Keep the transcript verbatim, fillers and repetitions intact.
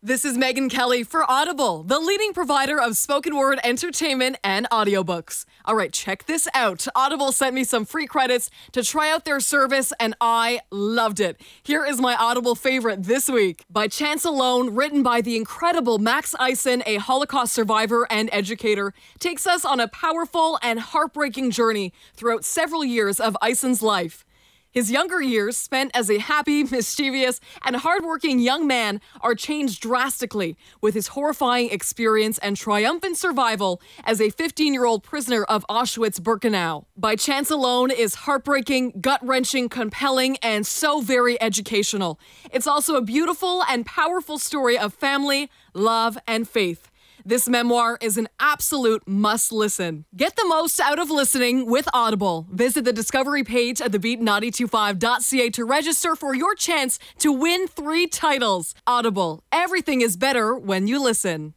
This is Megan Kelly for Audible, the leading provider of spoken word entertainment and audiobooks. All right, check this out. Audible sent me some free credits to try out their service, and I loved it. Here is my Audible favorite this week. By Chance Alone, written by the incredible Max Eisen, a Holocaust survivor and educator, takes us on a powerful and heartbreaking journey throughout several years of Eisen's life. His younger years, spent as a happy, mischievous, and hardworking young man, are changed drastically with his horrifying experience and triumphant survival as a fifteen-year-old prisoner of Auschwitz-Birkenau. By Chance Alone is heartbreaking, gut-wrenching, compelling, and so very educational. It's also a beautiful and powerful story of family, love, and faith. This memoir is an absolute must-listen. Get the most out of listening with Audible. Visit the discovery page at the beat nine two five dot c a to register for your chance to win three titles. Audible. Everything is better when you listen.